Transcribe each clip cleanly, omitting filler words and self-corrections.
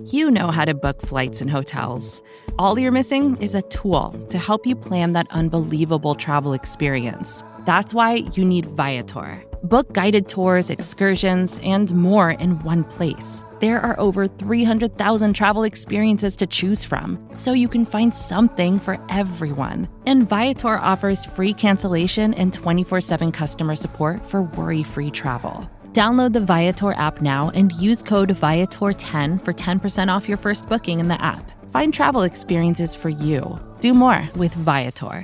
You know how to book flights and hotels. All you're missing is a tool to help you plan that unbelievable travel experience. That's why you need Viator. Book guided tours, excursions, and more in one place. There are over 300,000 travel experiences to choose from, so you can find something for everyone. And Viator offers free cancellation and 24/7 customer support for worry-free travel. Download the Viator app now and use code Viator10 for 10% off your first booking in the app. Find travel experiences for you. Do more with Viator.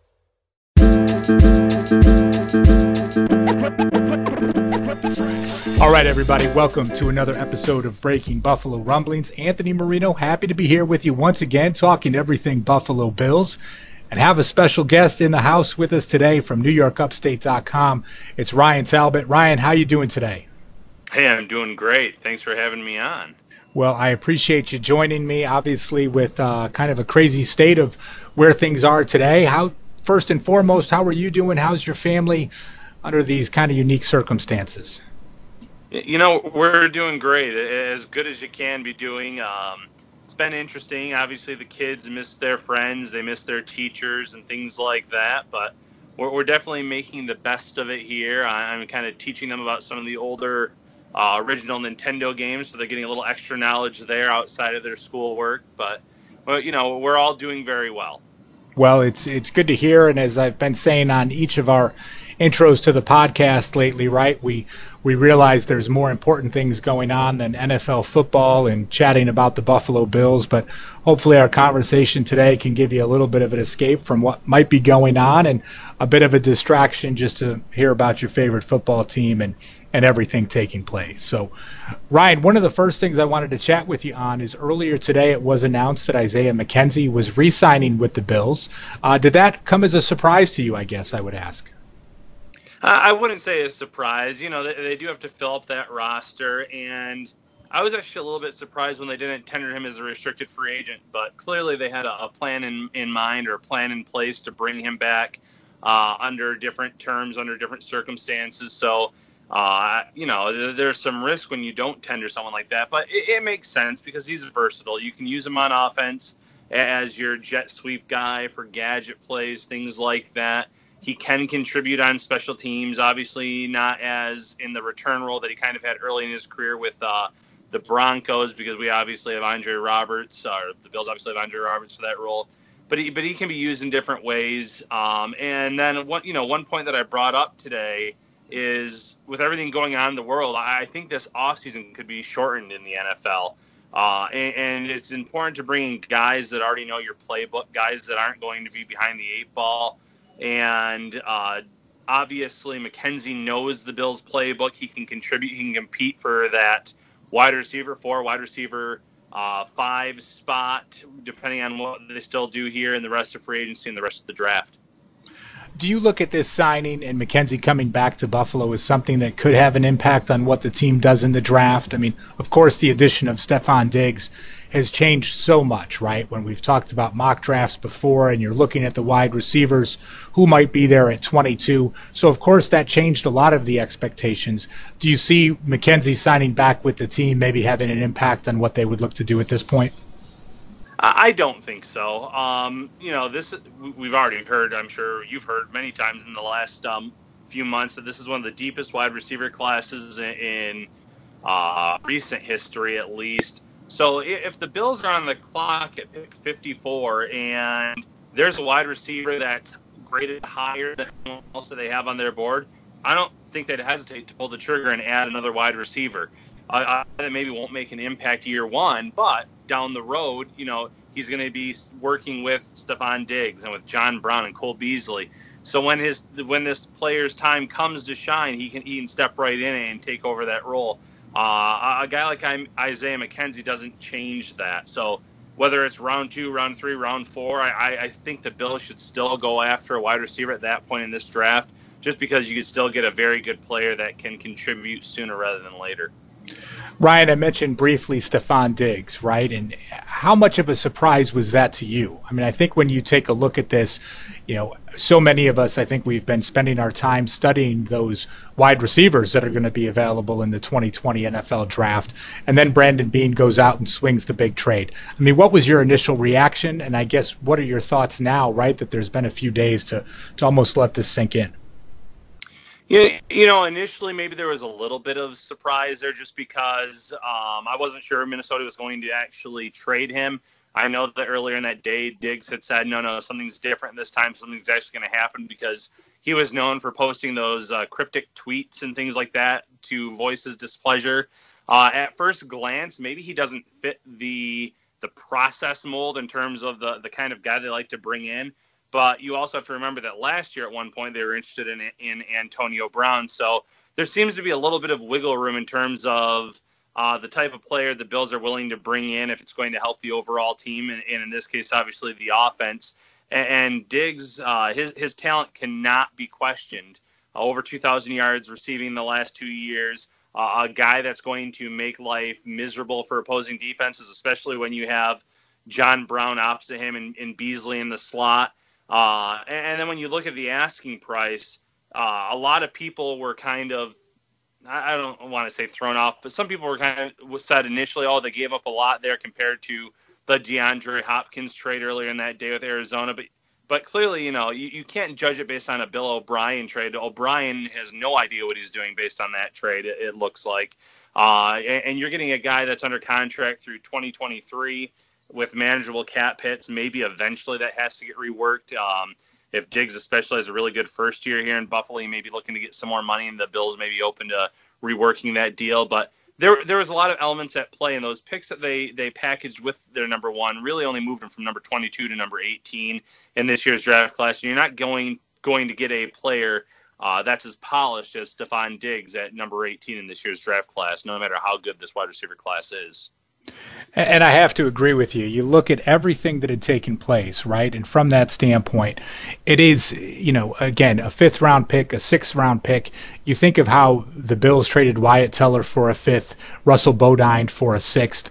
All right, everybody, welcome to another episode of Breaking Buffalo Rumblings. Anthony Marino, happy to be here with you once again, talking everything Buffalo Bills, and have a special guest in the house with us today from NewYorkUpstate.com. It's Ryan Talbot. Ryan, how you doing today? Hey, I'm doing great. Thanks for having me on. Well, I appreciate you joining me, obviously, with kind of a crazy state of where things are today. First and foremost, how are you doing? How's your family under these kind of unique circumstances? You know, we're doing great, as good as you can be doing. It's been interesting. Obviously, the kids miss their friends, they miss their teachers and things like that, but we're definitely making the best of it here. I'm kind of teaching them about some of the older original Nintendo games, so they're getting a little extra knowledge there outside of their schoolwork, but you know, we're all doing very well. Well, it's good to hear, and as I've been saying on each of our intros to the podcast lately, right, we realize there's more important things going on than NFL football and chatting about the Buffalo Bills, but hopefully our conversation today can give you a little bit of an escape from what might be going on and a bit of a distraction just to hear about your favorite football team and everything taking place. So, Ryan, one of the first things I wanted to chat with you on is earlier today it was announced that Isaiah McKenzie was re-signing with the Bills. Did that come as a surprise to you, I guess I would ask? I wouldn't say a surprise. You know, they do have to fill up that roster, and I was actually a little bit surprised when they didn't tender him as a restricted free agent, but clearly they had a plan in mind or a plan in place to bring him back under different terms, under different circumstances. So, you know, there's some risk when you don't tender someone like that, but it makes sense because he's versatile. You can use him on offense as your jet sweep guy for gadget plays, things like that. He can contribute on special teams, obviously not as in the return role that he kind of had early in his career with the Broncos, because we obviously have Andre Roberts, or the Bills obviously have Andre Roberts for that role. But he can be used in different ways. And then one point that I brought up today is with everything going on in the world, I think this offseason could be shortened in the NFL. And it's important to bring in guys that already know your playbook, guys that aren't going to be behind the eight ball. And obviously McKenzie knows the Bills playbook. He can contribute. He can compete for that wide receiver 4, wide receiver 5 spot, depending on what they still do here in the rest of free agency and the rest of the draft. Do you look at this signing and McKenzie coming back to Buffalo as something that could have an impact on what the team does in the draft? I mean, of course, the addition of Stefon Diggs has changed so much, right? When we've talked about mock drafts before and you're looking at the wide receivers who might be there at 22. So, of course, that changed a lot of the expectations. Do you see McKenzie signing back with the team maybe having an impact on what they would look to do at this point? I don't think so. You know, we've already heard, I'm sure you've heard many times in the last few months, that this is one of the deepest wide receiver classes in recent history, at least. So if the Bills are on the clock at pick 54 and there's a wide receiver that's graded higher than most that they have on their board, I don't think they'd hesitate to pull the trigger and add another wide receiver. That maybe won't make an impact year one, but down the road, you know, he's going to be working with Stefon Diggs and with John Brown and Cole Beasley. So when this player's time comes to shine, he can step right in and take over that role. A guy like Isaiah McKenzie doesn't change that. So whether it's round 2, round 3, round 4, I think the Bills should still go after a wide receiver at that point in this draft, just because you could still get a very good player that can contribute sooner rather than later. Ryan, I mentioned briefly Stefon Diggs, right? And how much of a surprise was that to you? I mean, I think when you take a look at this, so many of us, I think we've been spending our time studying those wide receivers that are going to be available in the 2020 NFL draft. And then Brandon Beane goes out and swings the big trade. I mean, what was your initial reaction? And I guess what are your thoughts now, right, that there's been a few days to almost let this sink in? Yeah, initially maybe there was a little bit of surprise there just because I wasn't sure Minnesota was going to actually trade him. I know that earlier in that day, Diggs had said, no, something's different this time. Something's actually going to happen because he was known for posting those cryptic tweets and things like that to voice his displeasure. At first glance, maybe he doesn't fit the process mold in terms of the kind of guy they like to bring in. But you also have to remember that last year at one point they were interested in Antonio Brown. So there seems to be a little bit of wiggle room in terms of the type of player the Bills are willing to bring in if it's going to help the overall team, and in this case, obviously, the offense. And Diggs, his talent cannot be questioned. Over 2,000 yards receiving the last 2 years, a guy that's going to make life miserable for opposing defenses, especially when you have John Brown opposite him and Beasley in the slot. And then when you look at the asking price, a lot of people were kind of, I don't want to say thrown off, but some people were kind of said initially, they gave up a lot there compared to the DeAndre Hopkins trade earlier in that day with Arizona. But clearly, you can't judge it based on a Bill O'Brien trade. O'Brien has no idea what he's doing based on that trade, it looks like. And you're getting a guy that's under contract through 2023 with manageable cap hits. Maybe eventually that has to get reworked. If Diggs especially has a really good first year here in Buffalo, he may be looking to get some more money, and the Bills may be open to reworking that deal. But there was a lot of elements at play, and those picks that they packaged with their number one really only moved them from number 22 to number 18 in this year's draft class. And you're not going to get a player that's as polished as Stephon Diggs at number 18 in this year's draft class, no matter how good this wide receiver class is. And I have to agree with you. You look at everything that had taken place, right? And from that standpoint, it is, again, a 5th round pick, a 6th round pick. You think of how the Bills traded Wyatt Teller for a 5th, Russell Bodine for a 6th.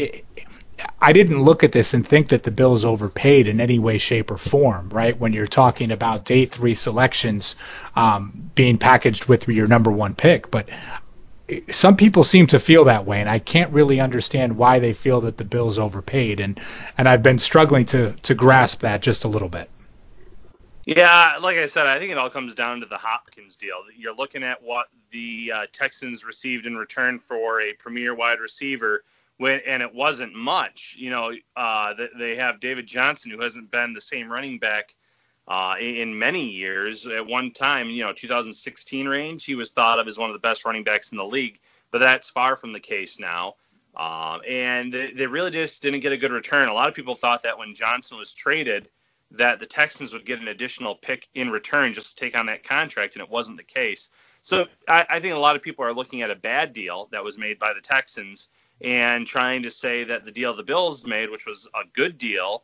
I didn't look at this and think that the Bills overpaid in any way, shape, or form, right? When you're talking about day 3 selections being packaged with your number 1 pick. But some people seem to feel that way, and I can't really understand why they feel that the Bills overpaid, and I've been struggling to grasp that just a little bit. Yeah, like I said, I think it all comes down to the Hopkins deal. You're looking at what the Texans received in return for a premier wide receiver, and it wasn't much. They have David Johnson, who hasn't been the same running back in many years. At one time, 2016 range, he was thought of as one of the best running backs in the league, but that's far from the case now. And they really just didn't get a good return. A lot of people thought that when Johnson was traded, that the Texans would get an additional pick in return just to take on that contract, and it wasn't the case. So I think a lot of people are looking at a bad deal that was made by the Texans and trying to say that the deal the Bills made, which was a good deal,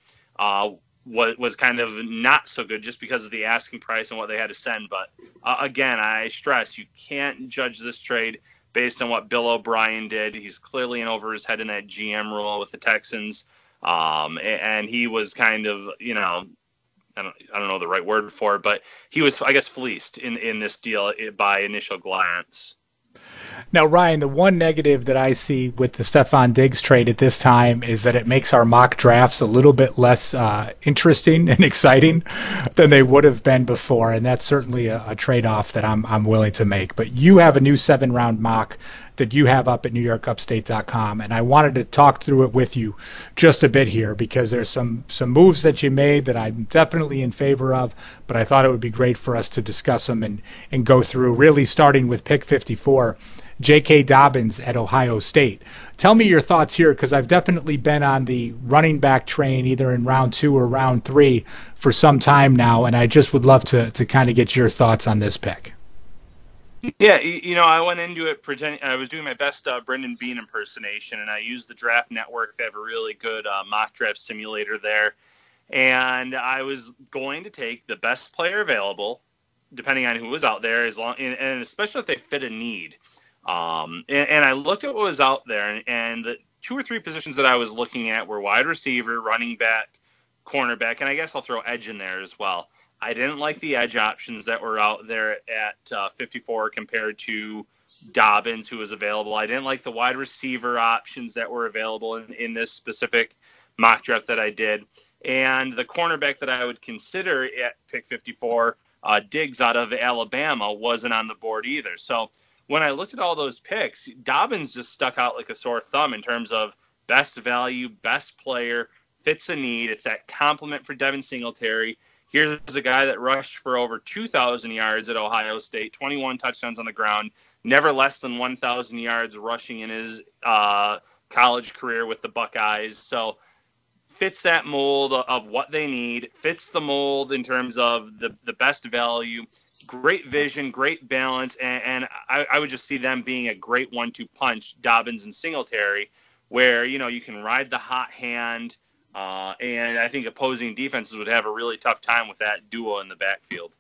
was kind of not so good just because of the asking price and what they had to send. But again, I stress, you can't judge this trade based on what Bill O'Brien did. He's clearly in over his head in that GM role with the Texans. And he was kind of, I don't know the right word for it, but he was, I guess, fleeced in this deal by initial glance. Now, Ryan, the one negative that I see with the Stephon Diggs trade at this time is that it makes our mock drafts a little bit less interesting and exciting than they would have been before, and that's certainly a trade-off that I'm willing to make. But you have a new 7-round mock that you have up at NewYorkUpstate.com, and I wanted to talk through it with you just a bit here because there's some moves that you made that I'm definitely in favor of, but I thought it would be great for us to discuss them and go through, really starting with pick 54, J.K. Dobbins at Ohio State. Tell me your thoughts here, because I've definitely been on the running back train either in round 2 or round 3 for some time now, and I just would love to kind of get your thoughts on this pick. Yeah, I went into it pretending I was doing my best Brendan Beane impersonation, and I used the Draft Network. They have a really good mock draft simulator there, and I was going to take the best player available, depending on who was out there, and especially if they fit a need. And I looked at what was out there, and the two or three positions that I was looking at were wide receiver, running back, cornerback, and I guess I'll throw edge in there as well. I didn't like the edge options that were out there at 54 compared to Dobbins, who was available. I didn't like the wide receiver options that were available in this specific mock draft that I did. And the cornerback that I would consider at pick 54, Diggs out of Alabama, wasn't on the board either. So when I looked at all those picks, Dobbins just stuck out like a sore thumb in terms of best value, best player, fits a need. It's that compliment for Devin Singletary. Here's a guy that rushed for over 2,000 yards at Ohio State, 21 touchdowns on the ground, never less than 1,000 yards rushing in his college career with the Buckeyes. So fits that mold of what they need, fits the mold in terms of the best value, great vision, great balance, and I would just see them being a great 1-2 punch, Dobbins and Singletary, where, you can ride the hot hand, and I think opposing defenses would have a really tough time with that duo in the backfield.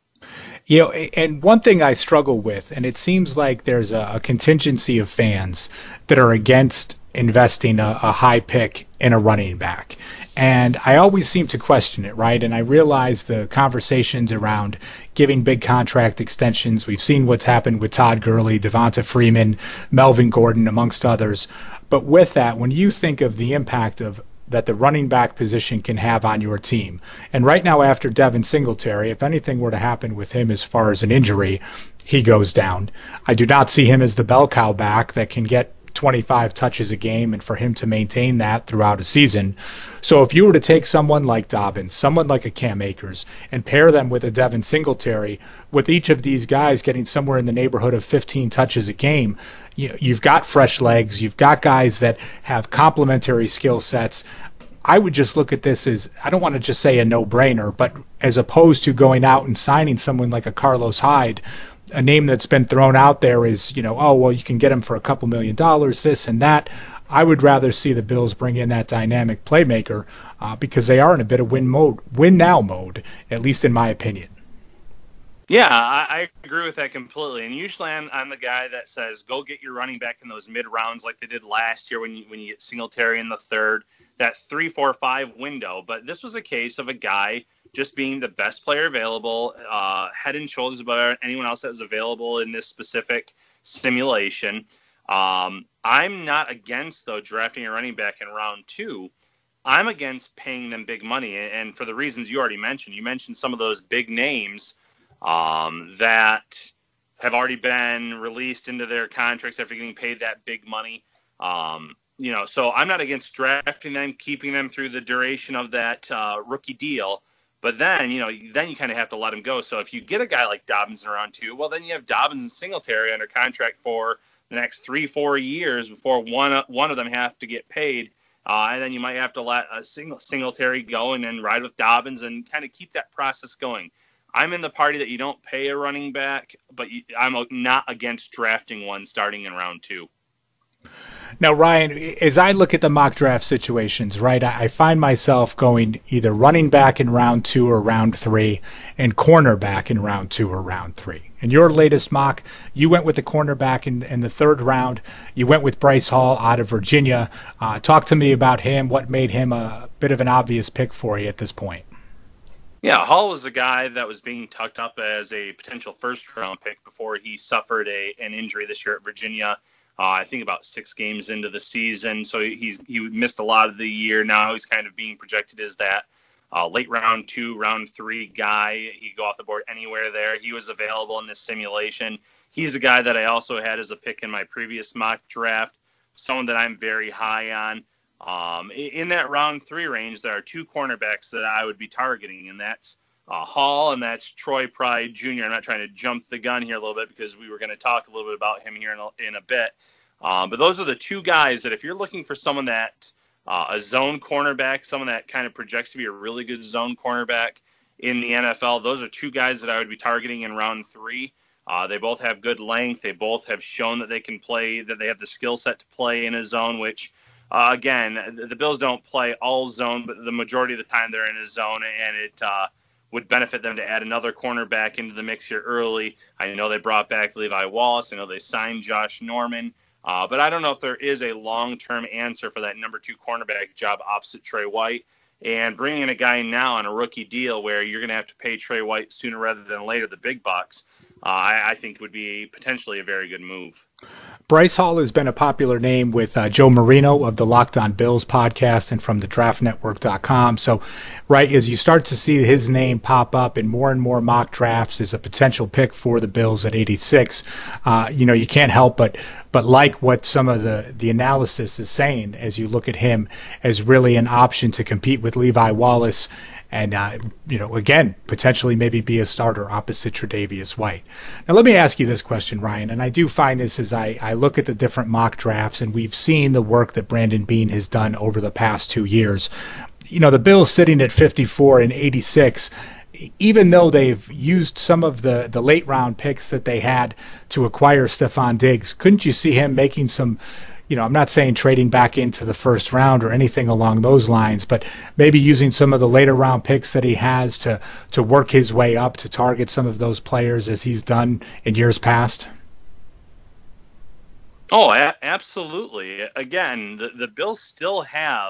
And one thing I struggle with, and it seems like there's a contingency of fans that are against investing a high pick in a running back. And I always seem to question it, right? And I realize the conversations around giving big contract extensions. We've seen what's happened with Todd Gurley, Devonta Freeman, Melvin Gordon, amongst others. But with that, when you think of the impact that the running back position can have on your team, and right now after Devin Singletary, if anything were to happen with him as far as an injury, he goes down. I do not see him as the bell cow back that can get 25 touches a game and for him to maintain that throughout a season. So if you were to take someone like Dobbins, someone like a Cam Akers, and pair them with a Devin Singletary, with each of these guys getting somewhere in the neighborhood of 15 touches a game, you've got fresh legs, you've got guys that have complementary skill sets. I would just look at this as, I don't want to just say a no-brainer, but as opposed to going out and signing someone like a Carlos Hyde, a name that's been thrown out there is, oh, well, you can get him for a couple $1 million, this and that. I would rather see the Bills bring in that dynamic playmaker because they are in a bit of win now mode, at least in my opinion. Yeah, I agree with that completely. And usually I'm the guy that says, go get your running back in those mid rounds like they did last year when you get Singletary in the third, that 3, 4, 5 window. But this was a case of a guy just being the best player available, head and shoulders above anyone else that was available in this specific simulation. I'm not against, though, drafting a running back in round 2. I'm against paying them big money. And for the reasons you already mentioned, you mentioned some of those big names that have already been released into their contracts after getting paid that big money. So I'm not against drafting them, keeping them through the duration of that rookie deal. But then, then you kind of have to let them go. So if you get a guy like Dobbins in round 2, well, then you have Dobbins and Singletary under contract for the next 3-4 years before one of them have to get paid. And then you might have to let a Singletary go and then ride with Dobbins and kind of keep that process going. I'm in the party that you don't pay a running back, but I'm not against drafting one starting in round 2. Now, Ryan, as I look at the mock draft situations, right, I find myself going either running back in round 2 or round 3 and cornerback in round 2 or round 3. In your latest mock, you went with the cornerback in the 3rd round. You went with Bryce Hall out of Virginia. Talk to me about him. What made him a bit of an obvious pick for you at this point? Yeah, Hall was a guy that was being tucked up as a potential first-round pick before he suffered an injury this year at Virginia. I think about 6 games into the season, so he missed a lot of the year. Now he's kind of being projected as that late round 2, round 3 guy. He could go off the board anywhere there. He was available in this simulation. He's a guy that I also had as a pick in my previous mock draft, someone that I'm very high on. In that round 3 range, there are 2 cornerbacks that I would be targeting, and that's Hall and that's Troy Pride Jr. I'm not trying to jump the gun here a little bit because we were going to talk a little bit about him here in a bit. But those are the 2 guys that if you're looking for someone that a zone cornerback, someone that kind of projects to be a really good zone cornerback in the NFL, those are 2 guys that I would be targeting in round 3. They both have good length. They both have shown that they can play, that they have the skill set to play in a zone, which again, the Bills don't play all zone, but the majority of the time they're in a zone, and it would benefit them to add another cornerback into the mix here early. I know they brought back Levi Wallace. I know they signed Josh Norman. But I don't know if there is a long-term answer for that number 2 cornerback job opposite Trey White. And bringing in a guy now on a rookie deal where you're going to have to pay Trey White sooner rather than later the big bucks, I think would be potentially a very good move. Bryce Hall has been a popular name with Joe Marino of the Locked On Bills podcast and from the draftnetwork.com. So, right, as you start to see his name pop up in more and more mock drafts as a potential pick for the Bills at 86, you can't help but like what some of the analysis is saying as you look at him as really an option to compete with Levi Wallace and, again, potentially maybe be a starter opposite Tre'Davious White. Now, let me ask you this question, Ryan, and I do find this as I look at the different mock drafts, and we've seen the work that Brandon Beane has done over the past 2 years. The Bills sitting at 54 and 86, even though they've used some of the late round picks that they had to acquire Stephon Diggs, couldn't you see him making some, I'm not saying trading back into the first round or anything along those lines, but maybe using some of the later round picks that he has to work his way up to target some of those players as he's done in years past? Oh, absolutely. Again, the Bills still have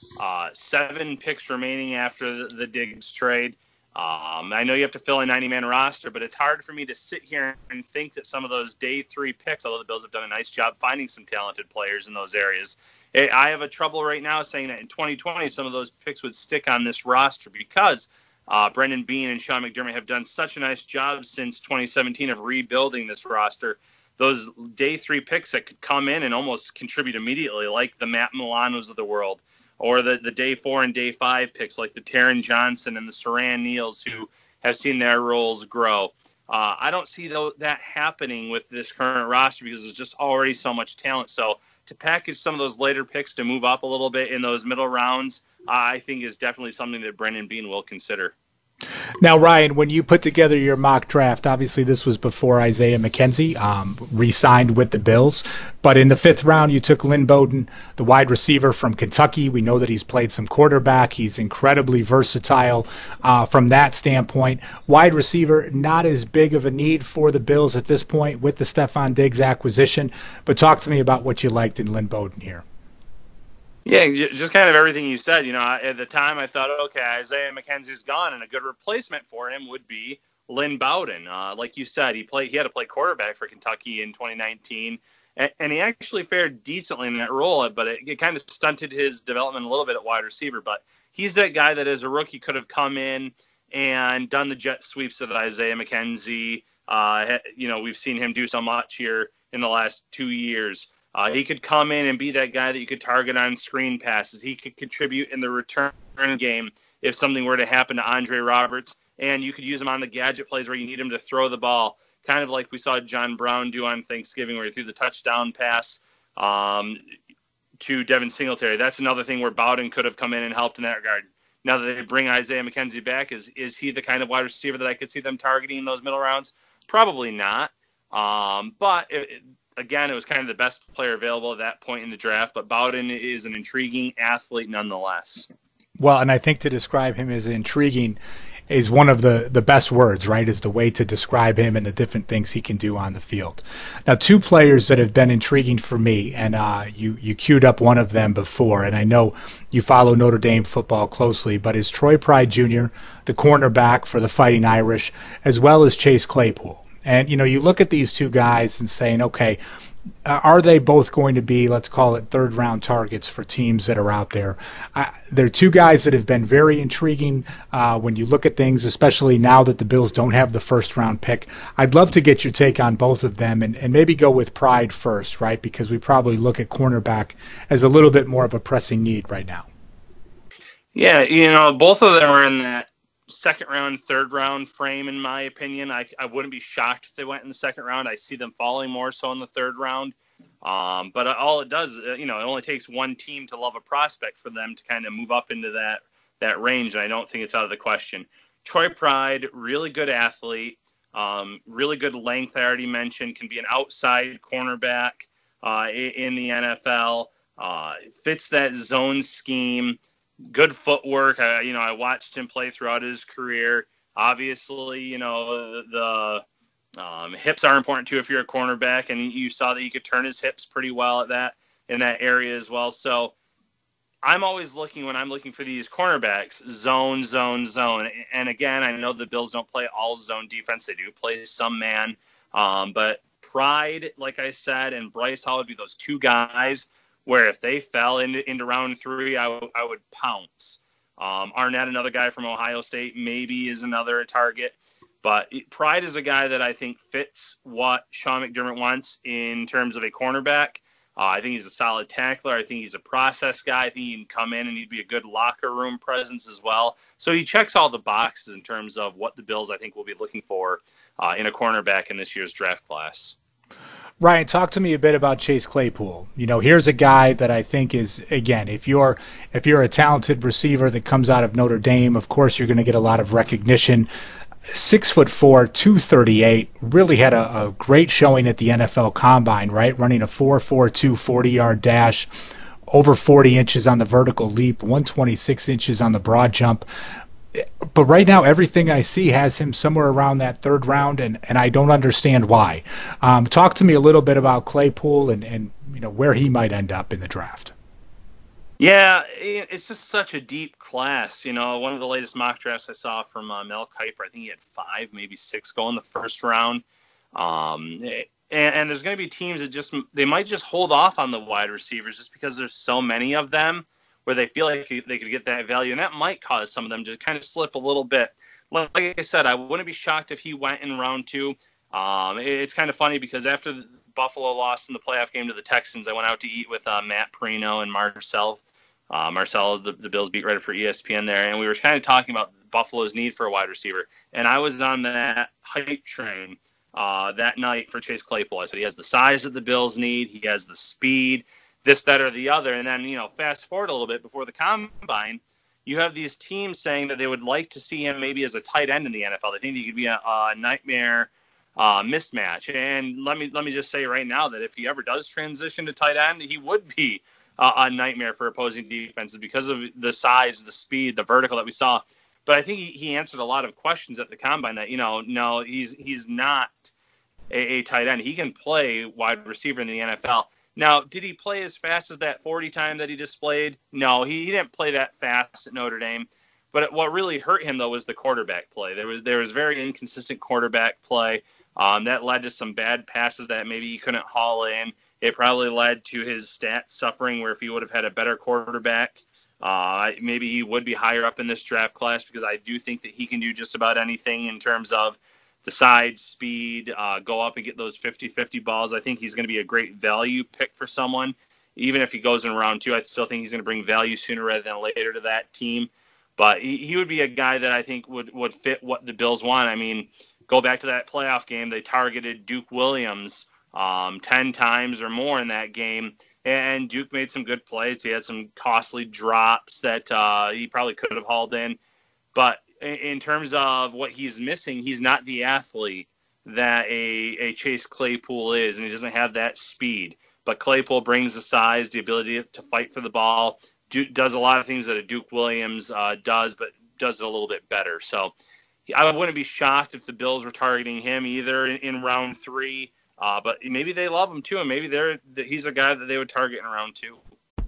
7 picks remaining after the Diggs trade. I know you have to fill a 90-man roster, but it's hard for me to sit here and think that some of those day 3 picks, although the Bills have done a nice job finding some talented players in those areas, I have a trouble right now saying that in 2020 some of those picks would stick on this roster because Brendan Beane and Sean McDermott have done such a nice job since 2017 of rebuilding this roster. Those day 3 picks that could come in and almost contribute immediately, like the Matt Milanos of the world, or the day 4 and day 5 picks like the Taron Johnson and the Saran Neals who have seen their roles grow. I don't see that happening with this current roster because there's just already so much talent. So to package some of those later picks to move up a little bit in those middle rounds, I think is definitely something that Brendan Beane will consider. Now, Ryan, when you put together your mock draft, obviously this was before Isaiah McKenzie re-signed with the Bills, but in the 5th round you took Lynn Bowden, the wide receiver from Kentucky. We know that he's played some quarterback. He's incredibly versatile from that standpoint. Wide receiver, not as big of a need for the Bills at this point with the Stephon Diggs acquisition, but talk to me about what you liked in Lynn Bowden here. Yeah, just kind of everything you said. At the time I thought, okay, Isaiah McKenzie's gone, and a good replacement for him would be Lynn Bowden. Like you said, he had to play quarterback for Kentucky in 2019, and he actually fared decently in that role, but it kind of stunted his development a little bit at wide receiver. But he's that guy that as a rookie could have come in and done the jet sweeps that Isaiah McKenzie. We've seen him do so much here in the last 2 years. He could come in and be that guy that you could target on screen passes. He could contribute in the return game if something were to happen to Andre Roberts. And you could use him on the gadget plays where you need him to throw the ball, kind of like we saw John Brown do on Thanksgiving where he threw the touchdown pass to Devin Singletary. That's another thing where Bowden could have come in and helped in that regard. Now that they bring Isaiah McKenzie back, is he the kind of wide receiver that I could see them targeting in those middle rounds? Probably not. But again, it was kind of the best player available at that point in the draft, but Bowden is an intriguing athlete nonetheless. Well, and I think to describe him as intriguing is one of the best words, right, is the way to describe him and the different things he can do on the field. Now, 2 players that have been intriguing for me, and you queued up one of them before, and I know you follow Notre Dame football closely, but is Troy Pride Jr., the cornerback for the Fighting Irish, as well as Chase Claypool. And, you look at these 2 guys and saying, okay, are they both going to be, let's call it, 3rd-round targets for teams that are out there? They're 2 guys that have been very intriguing when you look at things, especially now that the Bills don't have the 1st-round pick. I'd love to get your take on both of them and maybe go with Pride first, right, because we probably look at cornerback as a little bit more of a pressing need right now. Yeah, both of them are in that 2nd round, 3rd round frame, in my opinion. I wouldn't be shocked if they went in the 2nd round. I see them falling more so in the 3rd round. But all it does, it only takes one team to love a prospect for them to kind of move up into that range, and I don't think it's out of the question. Troy Pride, really good athlete, really good length, I already mentioned, can be an outside cornerback in the NFL, fits that zone scheme. Good footwork. I watched him play throughout his career. Obviously, the Hips are important too if you're a cornerback, and you saw that he could turn his hips pretty well in that area as well. So I'm always looking, when I'm looking for these cornerbacks, zone. And again, I know the Bills don't play all zone defense. They do play some man. But Pride, like I said, and Bryce Hall would be those two guys where if they fell into round 3, I would pounce. Arnett, another guy from Ohio State, maybe is another target. But Pride is a guy that I think fits what Sean McDermott wants in terms of a cornerback. I think he's a solid tackler. I think he's a process guy. I think he can come in and he'd be a good locker room presence as well. So he checks all the boxes in terms of what the Bills, I think, will be looking for in a cornerback in this year's draft class. Ryan, talk to me a bit about Chase Claypool. Here's a guy that I think is, again, if you're a talented receiver that comes out of Notre Dame, of course you're going to get a lot of recognition. 6'4", 238, really had a great showing at the NFL Combine, right? Running a 4.42 40-yard dash, over 40 inches on the vertical leap, 126 inches on the broad jump. But right now, everything I see has him somewhere around that 3rd round, and I don't understand why. Talk to me a little bit about Claypool and where he might end up in the draft. Yeah, it's just such a deep class. One of the latest mock drafts I saw from Mel Kiper, I think he had 5, maybe 6 go in the 1st round. And there's going to be teams that they might just hold off on the wide receivers just because there's so many of them where they feel like they could get that value. And that might cause some of them to kind of slip a little bit. Like I said, I wouldn't be shocked if he went in round 2. It's kind of funny because after Buffalo lost in the playoff game to the Texans, I went out to eat with Matt Perino and Marcel. Marcel, the Bills beat writer for ESPN there, and we were kind of talking about Buffalo's need for a wide receiver. And I was on that hype train that night for Chase Claypool. I said he has the size that the Bills need, he has the speed, this, that, or the other. And then, fast forward a little bit before the Combine, you have these teams saying that they would like to see him maybe as a tight end in the NFL. They think he could be a nightmare mismatch. And let me just say right now that if he ever does transition to tight end, he would be a nightmare for opposing defenses because of the size, the speed, the vertical that we saw. But I think he answered a lot of questions at the Combine that, no, he's not a tight end. He can play wide receiver in the NFL. Now, did he play as fast as that 40 time that he displayed? No, he didn't play that fast at Notre Dame. But what really hurt him, though, was the quarterback play. There was very inconsistent quarterback play. That led to some bad passes that maybe he couldn't haul in. It probably led to his stats suffering, where if he would have had a better quarterback, maybe he would be higher up in this draft class, because I do think that he can do just about anything in terms of the side speed, go up and get those 50-50 balls. I think he's going to be a great value pick for someone. Even if he goes in round 2, I still think he's going to bring value sooner rather than later to that team. But he would be a guy that I think would fit what the Bills want. I mean, go back to that playoff game. They targeted Duke Williams 10 times or more in that game, and Duke made some good plays. He had some costly drops that he probably could have hauled in. But in terms of what he's missing, he's not the athlete that a Chase Claypool is, and he doesn't have that speed. But Claypool brings the size, the ability to fight for the ball, does a lot of things that a Duke Williams does, but does it a little bit better. So I wouldn't be shocked if the Bills were targeting him either in round 3. But maybe they love him too, and maybe he's a guy that they would target in round 2.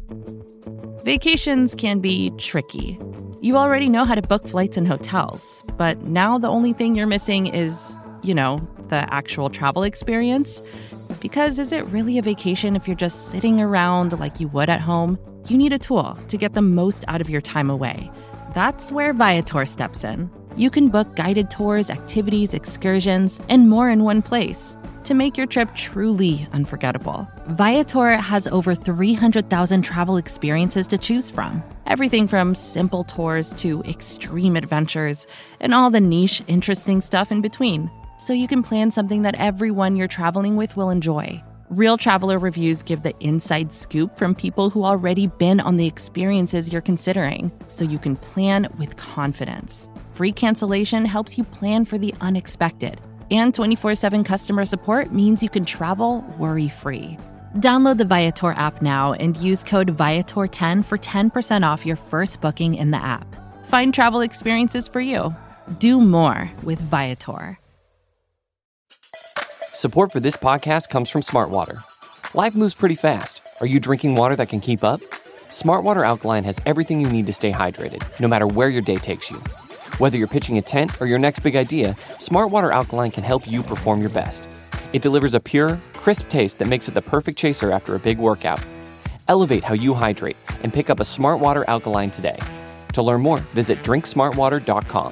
Vacations can be tricky. You already know how to book flights and hotels, but now the only thing you're missing is, the actual travel experience. Because is it really a vacation if you're just sitting around like you would at home? You need a tool to get the most out of your time away. That's where Viator steps in. You can book guided tours, activities, excursions, and more in one place to make your trip truly unforgettable. Viator has over 300,000 travel experiences to choose from. Everything from simple tours to extreme adventures and all the niche, interesting stuff in between. So you can plan something that everyone you're traveling with will enjoy. Real traveler reviews give the inside scoop from people who already been on the experiences you're considering, so you can plan with confidence. Free cancellation helps you plan for the unexpected. And 24/7 customer support means you can travel worry-free. Download the Viator app now and use code Viator10 for 10% off your first booking in the app. Find travel experiences for you. Do more with Viator. Support for this podcast comes from Smartwater. Life moves pretty fast. Are you drinking water that can keep up? Smartwater Alkaline has everything you need to stay hydrated, no matter where your day takes you. Whether you're pitching a tent or your next big idea, Smartwater Alkaline can help you perform your best. It delivers a pure, crisp taste that makes it the perfect chaser after a big workout. Elevate how you hydrate and pick up a Smartwater Alkaline today. To learn more, visit drinksmartwater.com.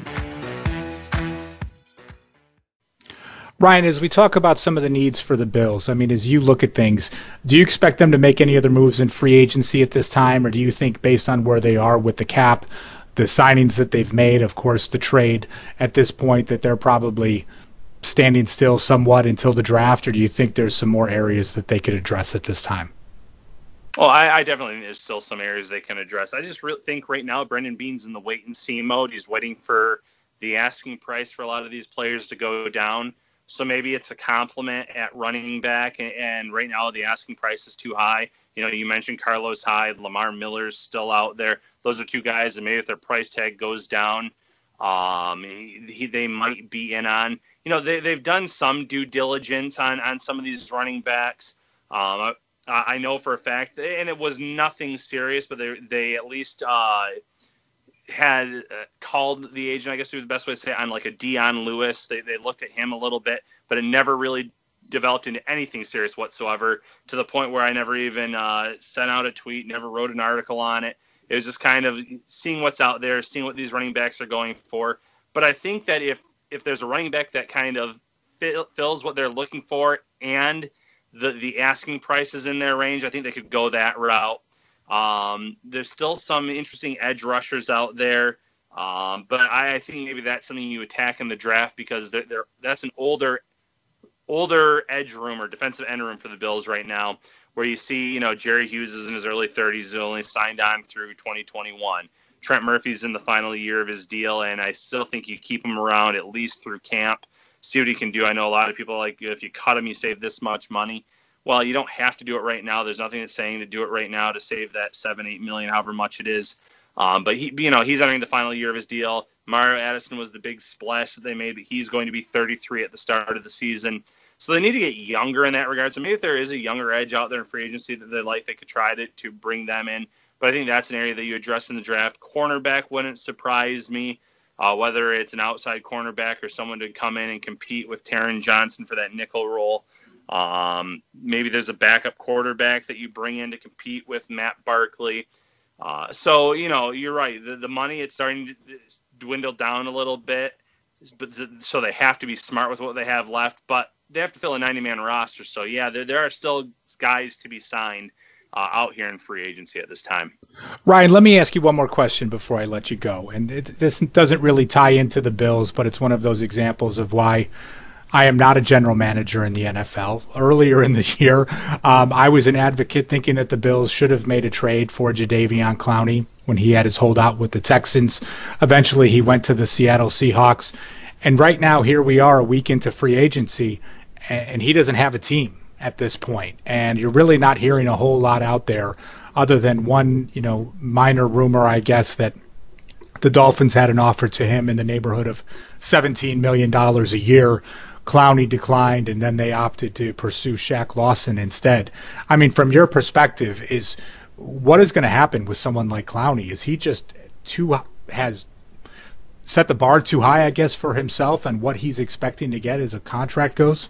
Ryan, as we talk about some of the needs for the Bills, I mean, as you look at things, do you expect them to make any other moves in free agency at this time, or do you think based on where they are with the cap, the signings that they've made, of course, the trade at this point, that they're probably standing still somewhat until the draft, or do you think there's some more areas that they could address at this time? Well, I definitely think there's still some areas they can address. I just really think right now Brendan Beane's in the wait-and-see mode. He's waiting for the asking price for a lot of these players to go down. So maybe it's a compliment at running back, and right now the asking price is too high. You know, you mentioned Carlos Hyde, Lamar Miller's still out there. Those are two guys that maybe if their price tag goes down, they might be in on. You know, they've done some due diligence on some of these running backs. I know for a fact, and it was nothing serious, but they at least had called the agent, I guess would be the best way to say it, on like a Dion Lewis. They looked at him a little bit, but it never really developed into anything serious whatsoever, to the point where I never even sent out a tweet, never wrote an article on it. It was just kind of seeing what's out there, seeing what these running backs are going for. But I think that if there's a running back that kind of fills what they're looking for and the asking price is in their range, I think they could go that route. There's still some interesting edge rushers out there, but I think maybe that's something you attack in the draft, because that's an older edge room or defensive end room for the Bills right now, where you see, you know, Jerry Hughes is in his early 30s, only signed on through 2021. Trent Murphy's in the final year of his deal, and I still think you keep him around at least through camp, see what he can do. I know a lot of people like, if you cut him, you save this much money. Well, you don't have to do it right now. There's nothing that's saying to do it right now to save that $7-8 million, however much it is. But he's entering the final year of his deal. Mario Addison was the big splash that they made, but he's going to be 33 at the start of the season. So they need to get younger in that regard. So maybe if there is a younger edge out there in free agency that they like, they could try to bring them in. But I think that's an area that you address in the draft. Cornerback wouldn't surprise me, whether it's an outside cornerback or someone to come in and compete with Taron Johnson for that nickel role. Maybe there's a backup quarterback that you bring in to compete with Matt Barkley. So, you know, you're right. The money, it's starting to dwindle down a little bit, but so they have to be smart with what they have left, but they have to fill a 90-man roster. So, yeah, there are still guys to be signed out here in free agency at this time. Ryan, let me ask you one more question before I let you go. And this doesn't really tie into the Bills, but it's one of those examples of why I am not a general manager in the NFL. Earlier in the year, I was an advocate thinking that the Bills should have made a trade for Jadeveon Clowney when he had his holdout with the Texans. Eventually, he went to the Seattle Seahawks. And right now, here we are a week into free agency, and he doesn't have a team at this point. And you're really not hearing a whole lot out there other than one, minor rumor, I guess, that the Dolphins had an offer to him in the neighborhood of $17 million a year. Clowney declined, and then they opted to pursue Shaq Lawson instead. I mean, from your perspective, what is going to happen with someone like Clowney? Is he just has set the bar too high, I guess, for himself and what he's expecting to get as a contract goes?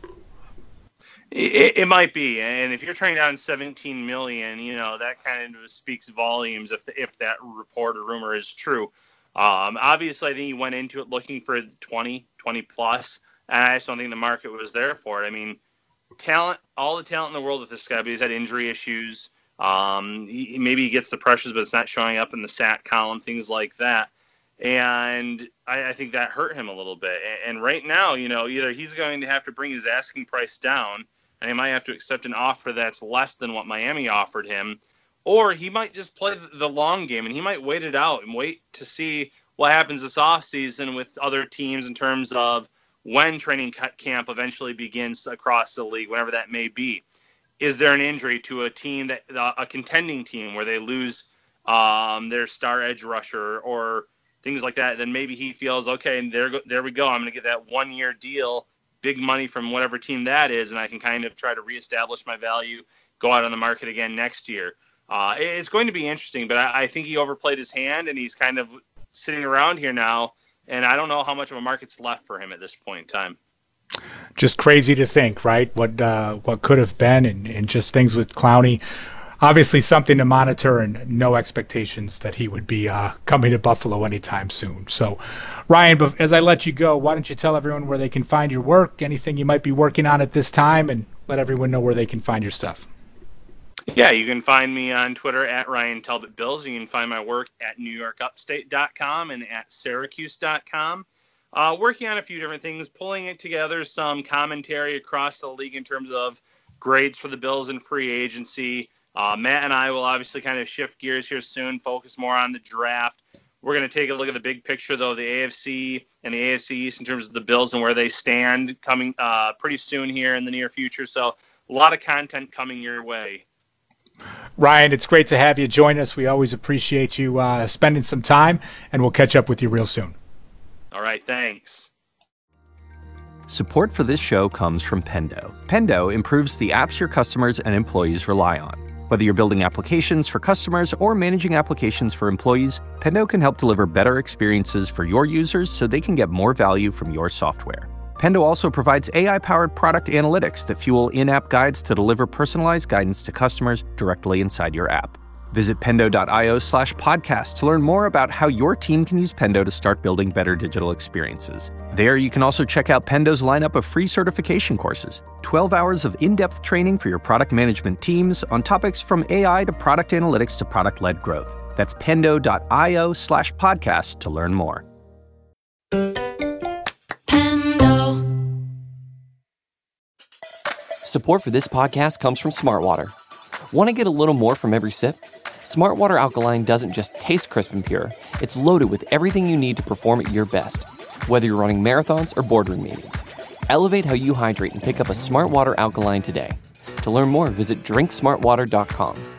It might be, and if you're turning down $17 million, that kind of speaks volumes if that report or rumor is true. Obviously, I think he went into it looking for 20 plus, and I just don't think the market was there for it. I mean, talent, all the talent in the world with this guy, but he's had injury issues. Maybe he gets the pressures, but it's not showing up in the SAT column, things like that. And I think that hurt him a little bit. And right now, either he's going to have to bring his asking price down, and he might have to accept an offer that's less than what Miami offered him, or he might just play the long game, and he might wait it out and wait to see what happens this offseason with other teams in terms of when training camp eventually begins across the league, whenever that may be. Is there an injury to a team, a contending team, where they lose their star edge rusher or things like that? Then maybe he feels, okay, and there we go. I'm going to get that 1-year deal big money from whatever team that is, and I can kind of try to reestablish my value, go out on the market again next year. It's going to be interesting, but I think he overplayed his hand, and he's kind of sitting around here now, and I don't know how much of a market's left for him at this point in time. Just crazy to think, right? What could have been, and just things with Clowney. Obviously something to monitor, and no expectations that he would be coming to Buffalo anytime soon. So, Ryan, as I let you go, why don't you tell everyone where they can find your work, anything you might be working on at this time, and let everyone know where they can find your stuff. Yeah, you can find me on Twitter at Ryan Talbot Bills. You can find my work at NewYorkUpstate.com and at Syracuse.com. Working on a few different things, pulling it together, some commentary across the league in terms of grades for the Bills in free agency. Matt and I will obviously kind of shift gears here soon, focus more on the draft. We're going to take a look at the big picture, though, the AFC and the AFC East in terms of the Bills and where they stand coming pretty soon here in the near future. So a lot of content coming your way. Ryan, it's great to have you join us. We always appreciate you spending some time, and we'll catch up with you real soon. All right, thanks. Support for this show comes from Pendo. Pendo improves the apps your customers and employees rely on. Whether you're building applications for customers or managing applications for employees, Pendo can help deliver better experiences for your users so they can get more value from your software. Pendo also provides AI-powered product analytics that fuel in-app guides to deliver personalized guidance to customers directly inside your app. Visit pendo.io/podcast to learn more about how your team can use Pendo to start building better digital experiences. There, you can also check out Pendo's lineup of free certification courses, 12 hours of in-depth training for your product management teams on topics from AI to product analytics to product-led growth. That's pendo.io/podcast to learn more. Support for this podcast comes from Smartwater. Want to get a little more from every sip? Smartwater Alkaline doesn't just taste crisp and pure. It's loaded with everything you need to perform at your best, whether you're running marathons or boardroom meetings. Elevate how you hydrate and pick up a Smartwater Alkaline today. To learn more, visit drinksmartwater.com.